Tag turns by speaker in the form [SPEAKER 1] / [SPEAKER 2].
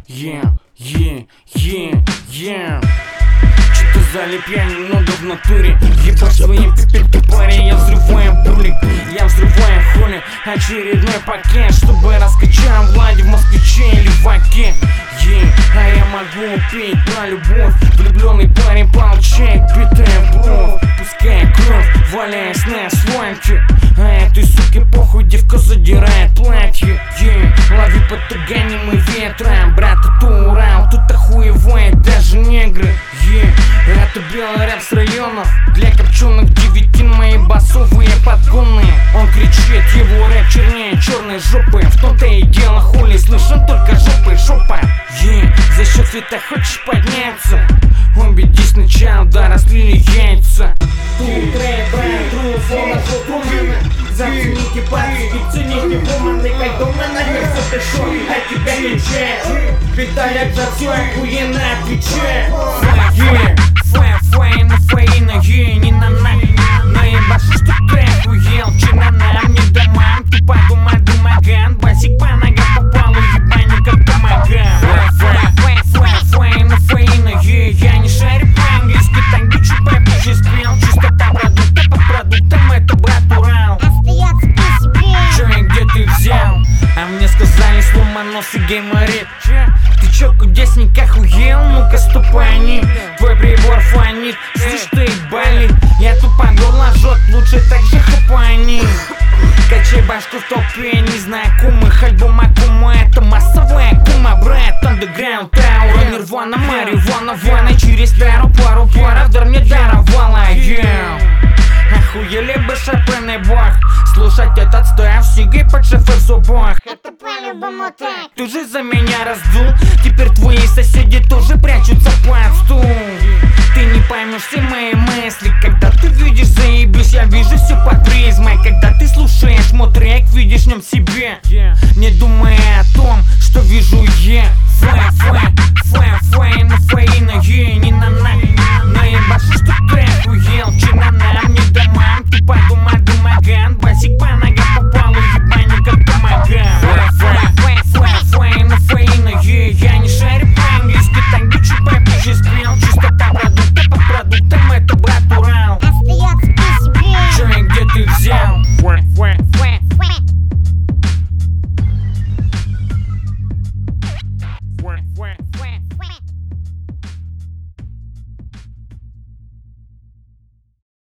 [SPEAKER 1] Что-то залип я немного в натуре. Ебать своим пипельки, парень, я взрываю булик. Я взрываю хули, очередной пакет, чтобы раскачал Влади в москвиче или в Аке. А я могу петь про любовь. Влюбленный парень получает битая бровь, пускай кровь, валяясь на асфальте. А этой суке похуй, девка задирает платье. Лови потуганимый ветром, брат, это Урал, тут охуевает даже негры. Это белый рэп с районов, для копченых девятин мои басовые подгоны. Он кричит, его рэп чернее черной жопы. В том-то и дело, хули, слышен только жопы, шопа. За счет света хочешь подняться? Убедись сначала, да разлили яйца. Зацените пальцы, цените буманы, как дома на место пришел, а тебя качает. Питали за все, охуенно отвечает. Фейна, не на нами. Наебашу, что ты охуел. Вчера нам не домам, тупо думаган. Басик по ногам попал, уебани как томаган. Фейна, я не шарю по-английски. Так бичу попозже спел. Чистота продукта под продуктом, это брат Урал.
[SPEAKER 2] Остается при себе.
[SPEAKER 1] Чё и где ты взял? А мне сказали сломаносый гейморит. Ты чё, кудесник, охуел? Ну-ка ступани. Твой прибор фонит, слышь ты ебали. Я тупо горло жжет, лучше так же хапани. Качай башку в толпе незнакомых. Альбом Акума, это массовая кума. Брат, андеграунд, аура, нирвана, марихуана, ванна. Через пару дар мне даровала. Охуели бы шапенный бог. Слушать этот стоя в сиге под шефы в зубах.
[SPEAKER 2] Это по-любому так.
[SPEAKER 1] Ты же за меня раздул. Теперь твои соседи тоже прячутся под стул. Ты не поймешь все мои мысли. Когда ты видишь заебись, я вижу все под призмой. Когда ты слушаешь мой трек, видишь в нем себя.